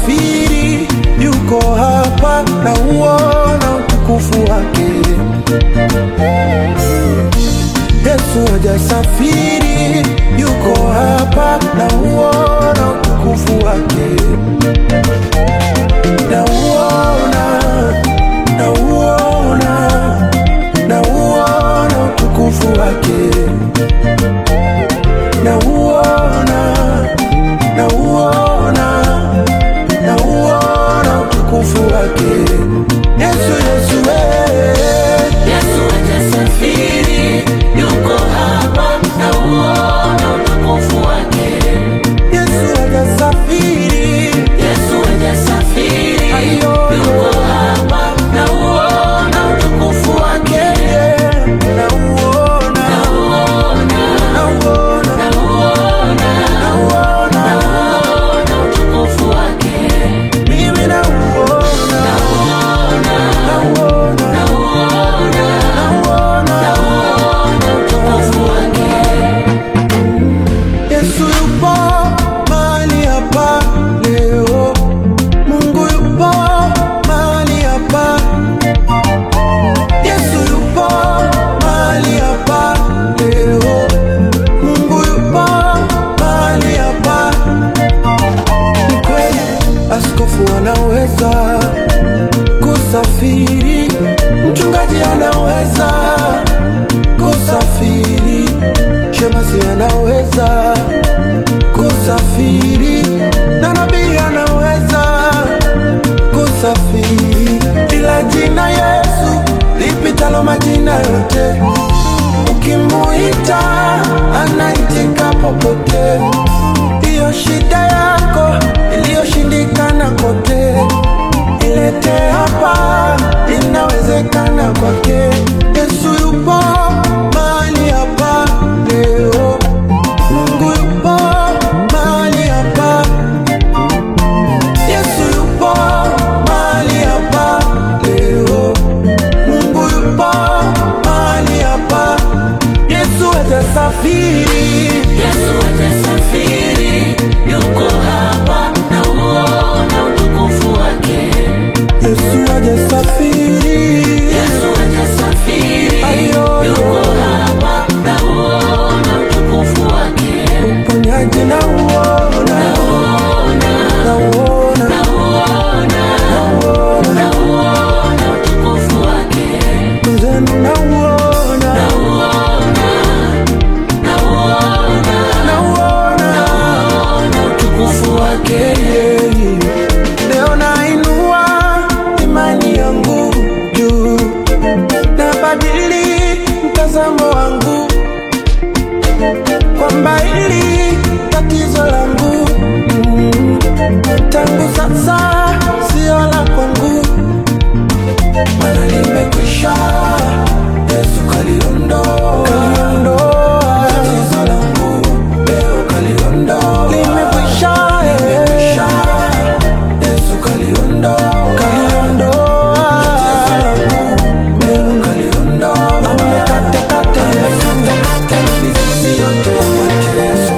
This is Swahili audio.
hajasafiri, yuko hapa na uona utukufu wake. Yesu hajasafiri, yuko hapa na uona utukufu wake. Na uona, na uona, na uona utukufu wake. Na uona, na uona, na uona utukufu wake. Yesu, Yesu, Yesu hajasafiri, yuko hapa na uona utukufu wake. Yesu hajasafiri, Yesu hajasafiri, yuko hapa na uona utukufu wake. na uona, Na uona, na uona, na uona, na uona, na uona utukufu wake. mimi na uona, Na uona, na uona, na uona, na uona. na uona utukufu wake. Yesu yupo mahali hapa leo, Mungu yupo mahali hapa. Yesu yupo mahali hapa leo, Mungu yupo mahali hapa. Ni kweli askofu anaweza kusafiri, mchungaji anaweza kusafiri, shemasi anaweza kusafiri, na nabii anaweza kusafiri, ila jina Yesu lipitalo majina yote, ukimuita anaitika popote. Hiyo shida yako iliyoshindikana kote, ilete hapa, inawezekana kwake. Yesu yupo mahali hapa leo, Mungu yupo mahali hapa. Yesu yupo mahali hapa leo, Mungu yupo mahali hapa. Yesu hajasafiri, Yesu hajasafiri, yuko hapa na uona utukufu wake. Yesu hajasafiri, Yesu hajasafiri, yuko hapa na uona utukufu wake. uponyaji na uona, Na uona, na uona, na uona, na uona utukufu wake. mzenu na uona, Na uona, na uona, na uona. naona utukufu wake. Leo nainua imani yangu juu, nabadili mtazamo wangu, kwamba hili tatizo langu tangu sasa sio la kwangu, maana limekwisha. Yesu kaliondoa tatizo langu, leo kaliondoa, limekwisha. Yesu kaliondoa tatizo langu, leo kaliondoa. Amekatakata mizizi yote ya mateso.